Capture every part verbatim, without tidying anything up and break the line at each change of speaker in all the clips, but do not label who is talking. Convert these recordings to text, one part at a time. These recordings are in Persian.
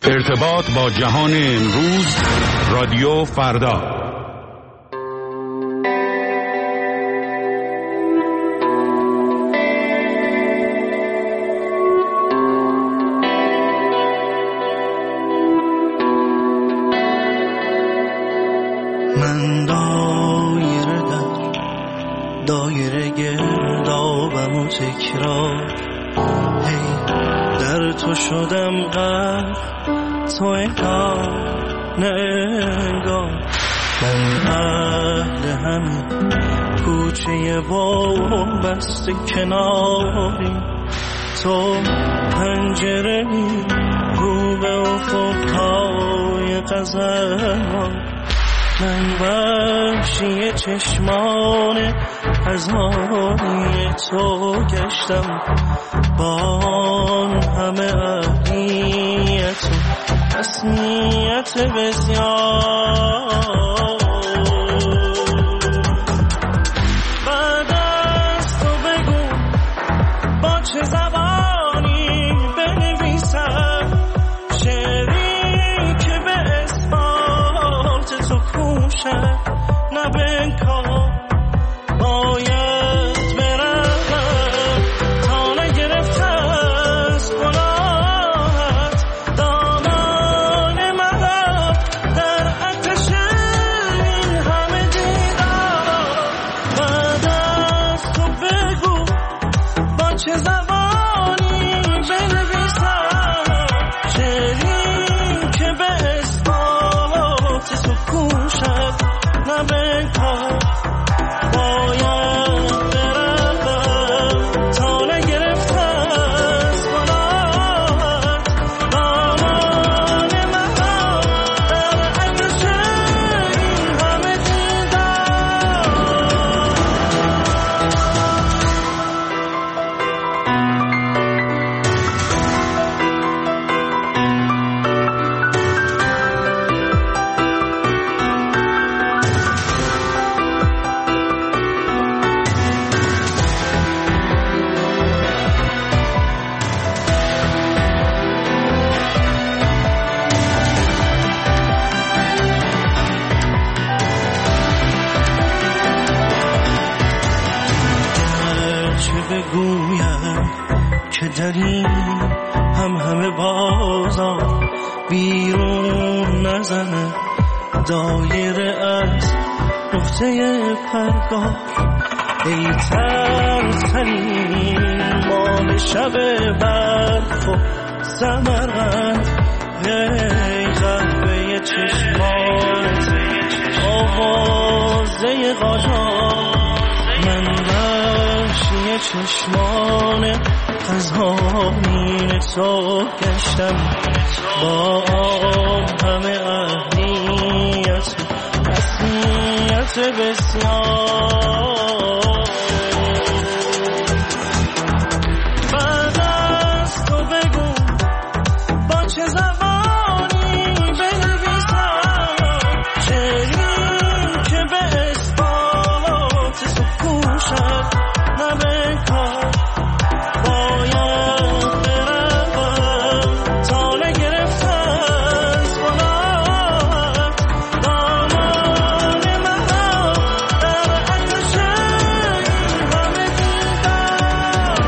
ارتباط با جهان امروز، رادیو فردا.
من دایره در دایره گردابم و تکرار، هی در تو شدم غرق، تو انگار نه انگار. من اهل همین کوچه بام بسته کناری، تو پنجره می رو به افقهای غزلان. من وحشی چشمان هزاری تو گشتم، با آن همه اهلیت و رسمیت بسیار. بعد از تو بگو با چه زبانی بنویسم شعری که به اثبات تو کوشد، نه به انکار. باید برم تا نگرفته از گناهت دامان مرا در آتش این همه دیدار. بعد از تو بگو با چه زبانی بنویسم شعری که به اثبات تو کوشد، نه به انکار. باید برم تا نگرفته از گناهت دامان مرا در آتش این همه دیدار. چه بگویم که در این هم همه بازار بیرون نزنه دایره از نقطه پرگار. ای ترترین مال شب برف و سمرقند، ای قهوه چشمانت آوازه قاجار. من وحشی چشمان قزانین تو گشتم، با آن همه اهلیت و رسمیت بسیار. بعد از تو بگو با چه زبانی بنویسم شعری که به اثبات تو کوشد، نه به انکار. باید برم تا نگرفته از گناهت دامان مرا در آتش این همه دیدار.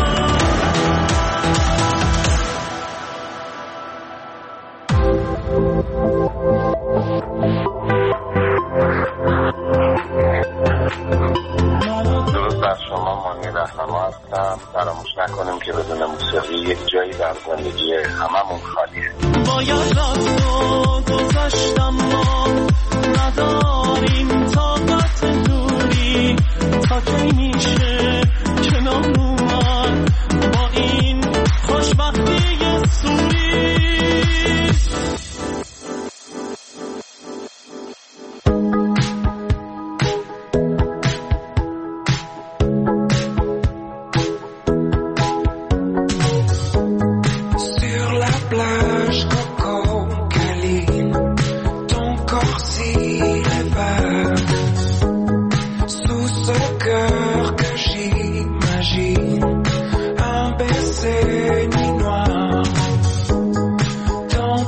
درود بر شما، مانی رهنما هستم. فراموش نکنیم که بدون موسیقی یک جایی در زندگی هممون خالیه.
باید راست و گذاشتم، ما نداریم طاقت دوری، تا کی میشه کنار اومد با این خوشبختی سوری.
Sous ce cœur que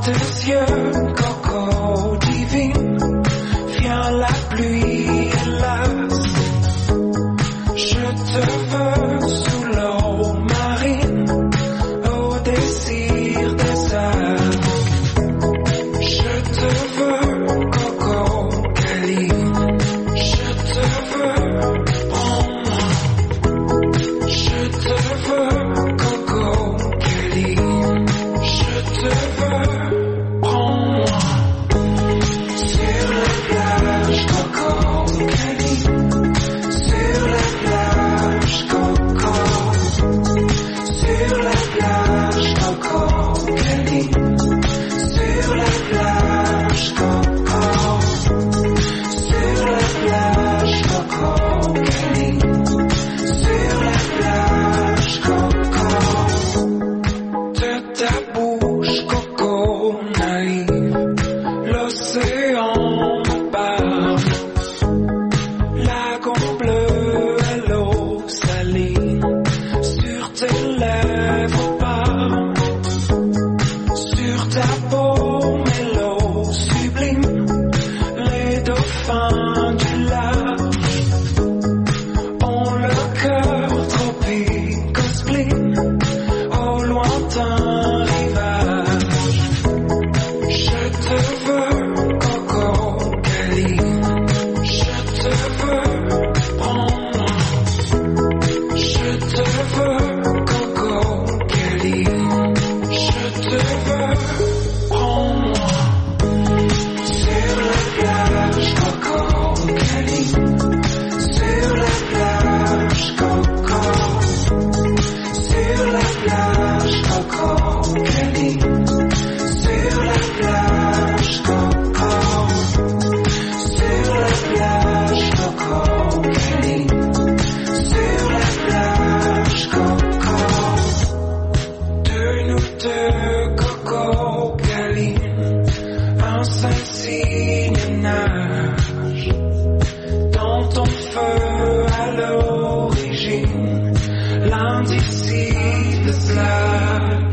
tes yeux, coco divine, vient la pluie, hélas. Je te veux sous l'eau marine, au désir des âmes. Je te veux, coco câline, je te veux, prends-moi. Je te veux, coco câline, je te veux, prends-moi. Sur la plage, coco câline, sur la plage, coco. Sur la plage, coco câline, sur la plage, coco. Sur la plage, coco câline, sur la plage, coco. De ta bouche, coco naïve, l'océan me parle. Lagon bleu à l'eau saline, sur tes lèvres parle. Sur ta peau, mélo sublime, les dauphins du large ont le cœur tropique au spleen, au lointain rivage. Je te veux, coco câline, je te veux, prends-moi. Je te veux, coco câline, je te veux, prends-moi. Sur la plage, coco câline, sur la plage, coco. Sur la plage, coco câline, sur la plage, coco. Sur la plage, coco câline, sur la plage, coco. De nous deux, coco câline, un seul signe nage dans ton feu à l'origine, l'indicible slave.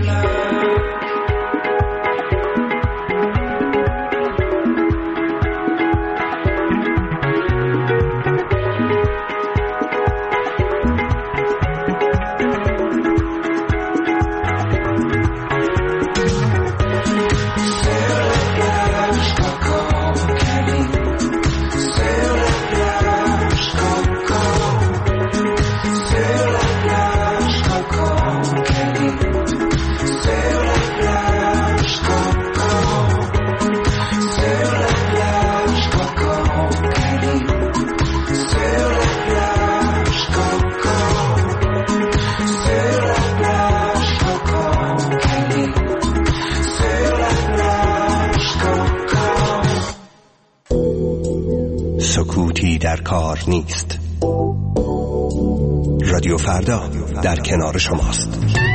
سکوتی در کار نیست. رادیو فردا در کنار شماست.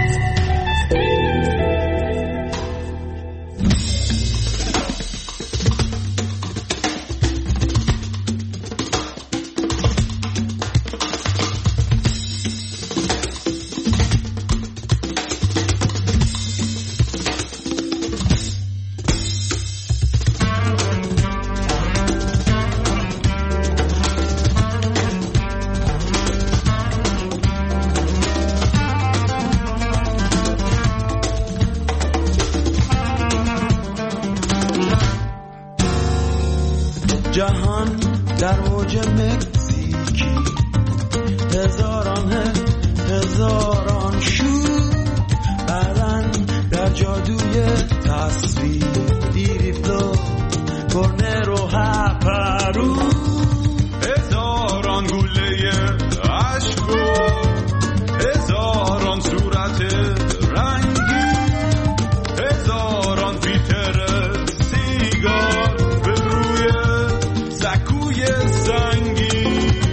جهان در اوج مکزیکی، هزاران هزاران شور برن در جادوی تصویر. دیریفلو کرنر و هپرو، هزاران گوله عشق و هزاران صورت رنگی، هزاران فیلتر سیگار به روی سکوی سنگی.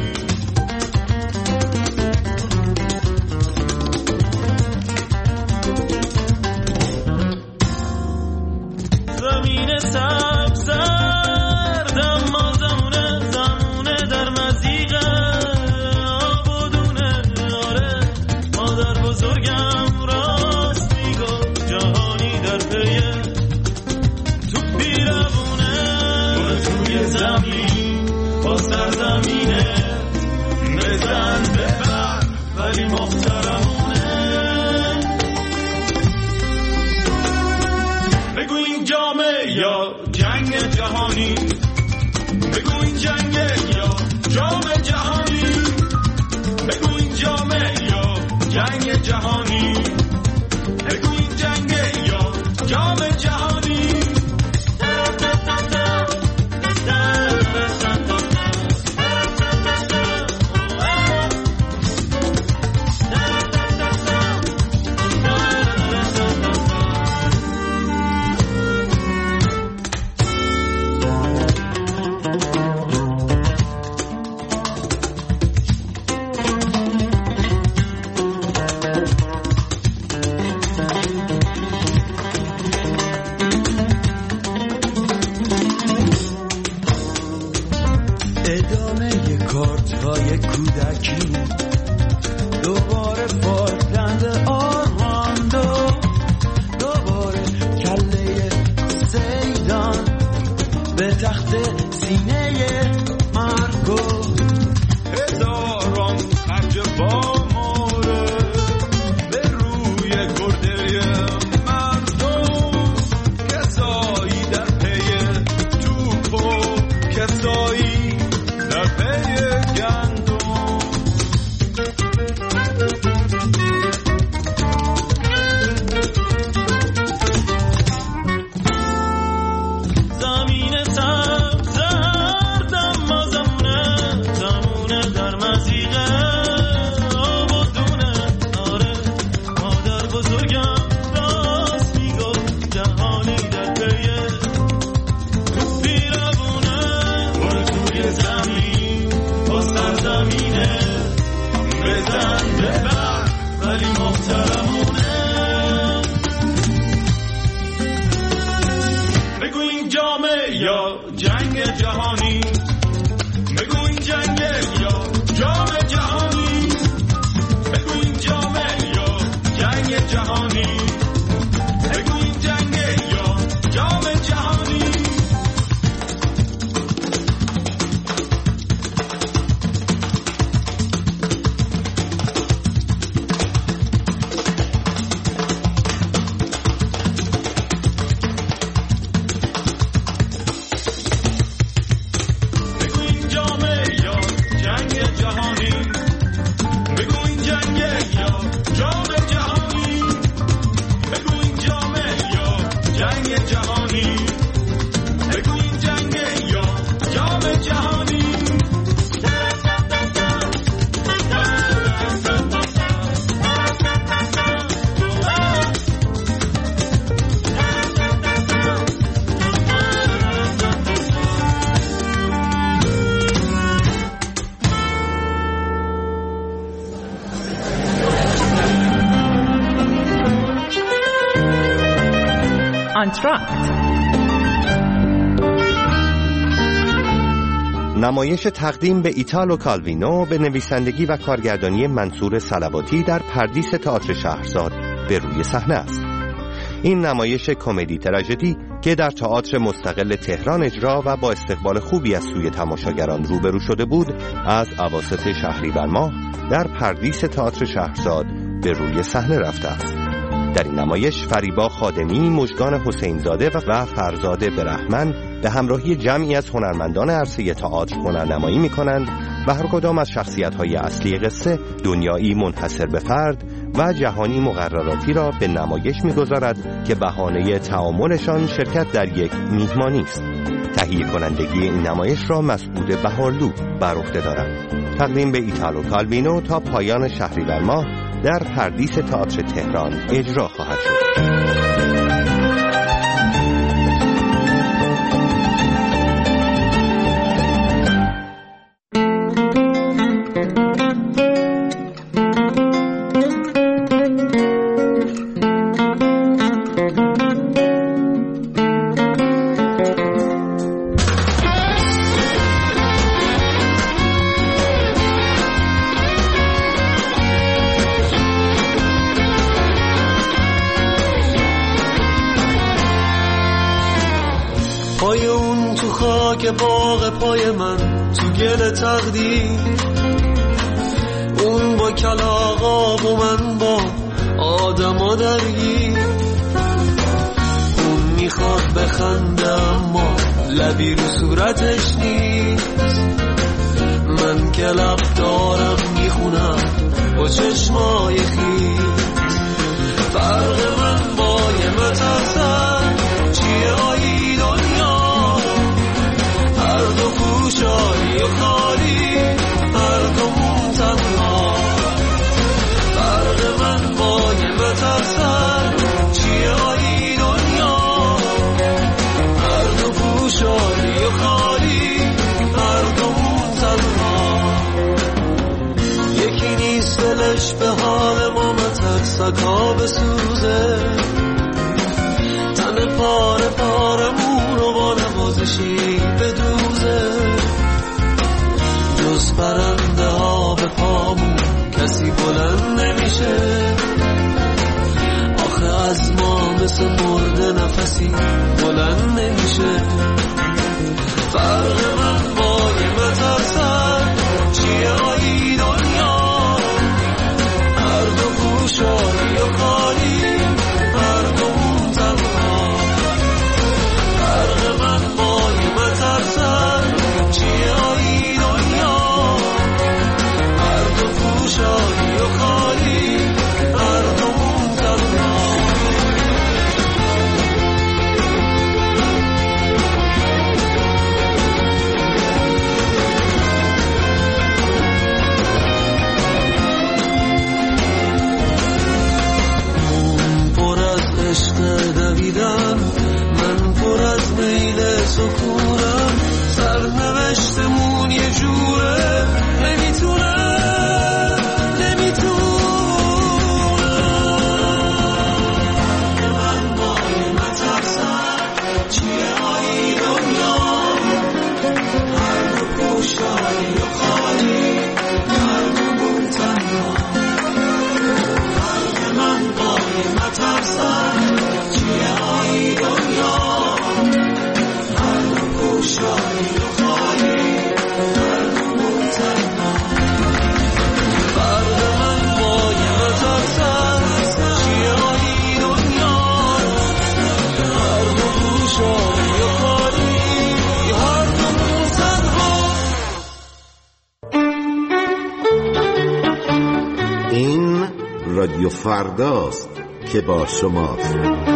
زمین سبز زرد اما زمونه زمونه در مزیق آبادونه. آره مادر بزرگم راست میگفت، جهانی در پی سرزمینه بزن ببر ولی محترمونه. بگو این جامه یا جنگ جهانی، بگو این جنگ یا جام جهانی، بگو این جامه یا جنگ جهانی، بگو این جنگ یا جام جهانی.
نمایش تقدیم به ایتالو کالوینو به نویسندگی و کارگردانی منصور صلواتی در پردیس تئاتر شهرزاد به روی صحنه است. این نمایش کمدی تراژدی که در تئاتر مستقل تهران اجرا و با استقبال خوبی از سوی تماشاگران روبرو شده بود، از اواسط شهریور ماه در پردیس تئاتر شهرزاد به روی صحنه رفته است. در این نمایش فریبا خادمی، مژگان حسینزاده و فرزاد برهمن به همراهی جمعی از هنرمندان عرصه تئاتر هنرنمایی می‌کنند و هر کدام از شخصیت‌های اصلی قصه دنیایی منحصر به فرد و جهانی مقرراتی را به نمایش می‌گذارد که بهانه تعاملشان شرکت در یک میهمانی است. تهیه کنندگی این نمایش را مسعود بهارلو بر عهده دارد. تقدیم به ایتالو کالوینو تا پایان شهریور ماه در پردیس تئاتر تهران اجرا خواهد شد.
پای اون تو خاک باغ پای من تو گل تقدیر، اون با کلاغاب و من با آدما درگیر. اون میخواد بخنده اما لبی رو صورتش نیست، من که لب دارم میخونم با چشمای خیز. فرق من با یه مترسن چیه آیی دنیا، هر دو پوشایی و خالی، هر دومون تنها. فرق من با یه مترسن چیه آیی دنیا، هر دو پوشایی و خالی، هر دومون تنها. یکی نیست دلش به حال ما مترسکا بسوزه، تن پاره پارمون رو با نوازشی بدوزه. جز پرنده ها به پامون کسی بلند نمیشه، آخه از ما مثل مرده نفسی بلند نمیشه. فرق من با یه مترسن چیه آیی دنیا، هر دو پوشایی و خالی، هر دومون تنها. فرق من با یه مترسن چیه آیی دنیا، هر دو پوشایی و خالی، هر دومون تنها. عشق دویدن، من پر از میل سکونم، سرنوشتمون یه جوره نمیتونه نمیتونه. من با یه مترسن چیه آیی دنیا، هر دو پوشایی و خالی، هر دومون تنها. فرق من با یه مترسن چیه آیی دنیا، هر دو پوشایی و خالی، هر دومون تنها. فرق من با یه مترسن چیه آیی دنیا، هر دو پوشایی و خالی، هر دومون تنها.
این رادیو فرداست که با شماست.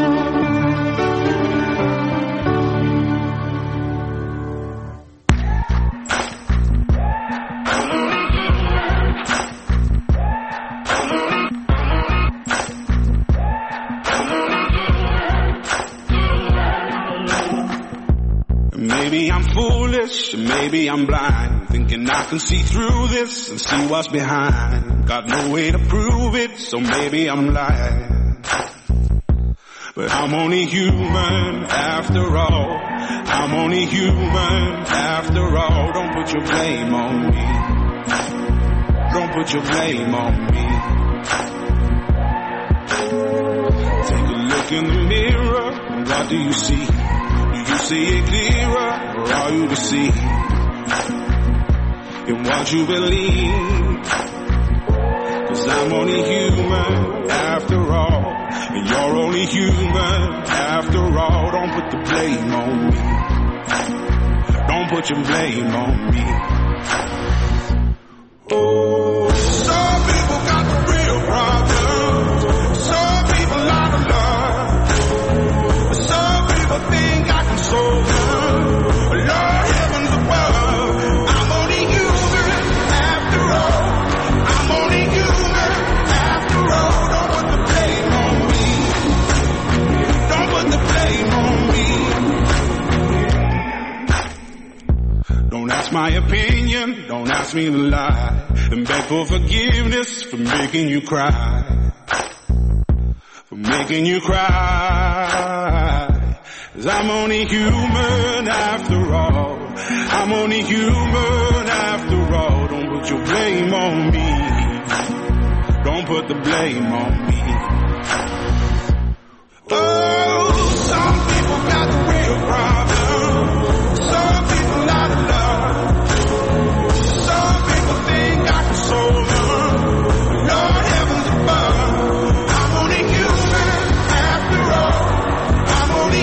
Maybe I'm foolish, maybe I'm blind, thinking I can see through this and see what's behind. Got no way to prove it, so maybe I'm lying. But I'm only human after all. I'm only human after all. Don't put your blame on me. Don't put your blame on me. Take a look in the mirror, what do you see? Do you see it clearer, or are you deceived in what you believe? 'Cause I'm only human after all, and you're only human after all. Don't put the blame on me. Don't put your blame on me. Oh, some people got the real problems. Some people out of love. Some people think I can solve them. Lord heavens above, I'm only human after all. I'm only human after all. Don't put the blame on me. Don't put the blame on me. Don't ask my opinion, don't ask me to lie, and beg for forgiveness for making you cry, for making you cry. 'Cause I'm only human after all. I'm only human after all. Don't put your blame on me. Don't put the blame on me. Oh, some people got the real problem. Some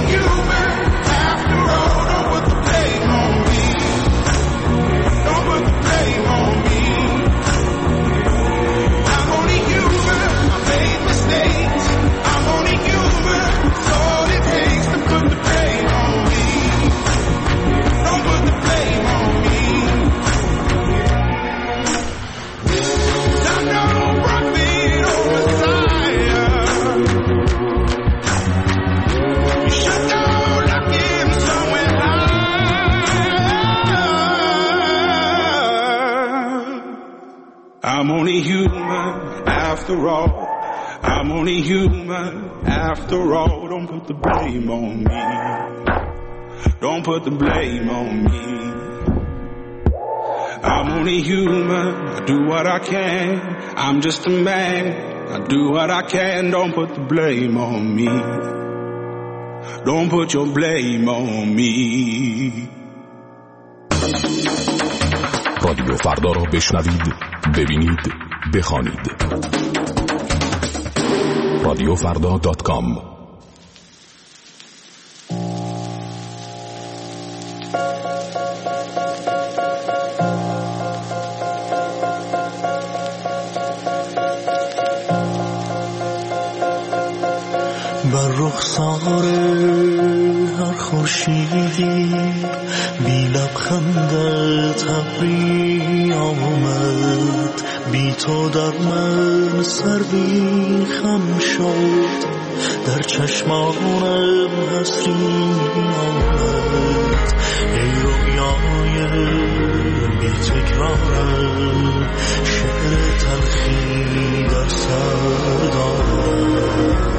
I'm only human after all. I'm only human after all. Don't put the blame on me. Don't put the blame on me. I'm only human. I do what I can. I'm just a man. I do what I can. Don't put the blame on me. Don't put your blame on me.
رادیو فردا را بشنوید، ببینید، بخوانید. رادیو فردا دات کام.
بر رخسار هر خورشیدی بی لبخندت ابری آمد، بی تو در من سردی خم شد، در چشمانم حسری آمد. ای رویای بی تکرارم، شعر تلخی در سر دارم.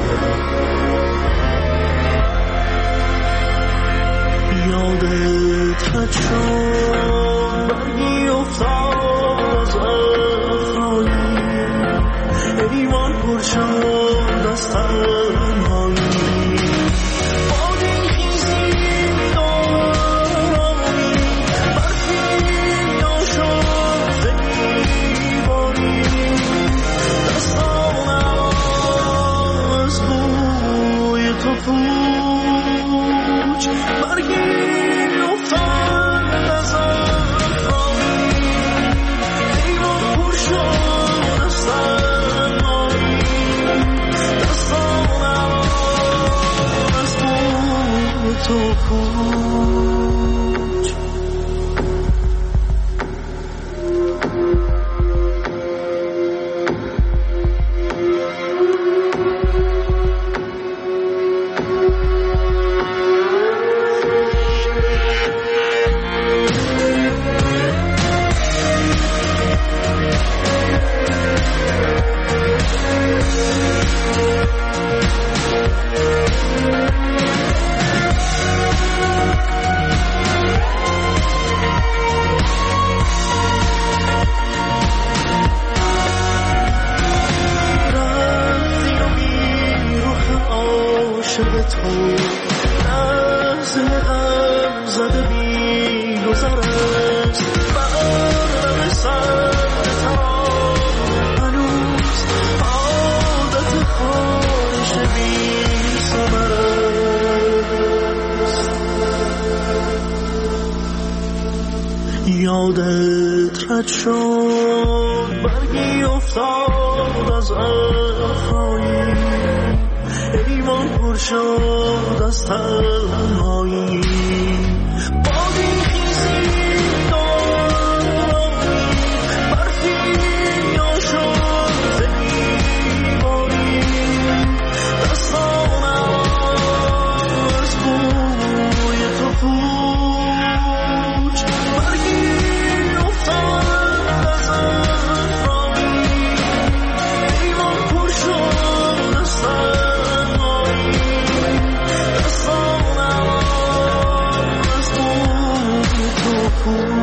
یادت رد شد برگی افتاد از افرایی، ایوان پر شد از تنهایی. بادی خیزی دارمی، برفی ناشد زیباری، دستانم از بوی تو پوچ برگی تو پوچ. یادت رد شد برگی افتاد از افرایی، ایوان پر شد از تنهایی. بادی خیزی دارمی، برفی ناشد زیباری، دستانم از بوی تو پوچ برگی cool.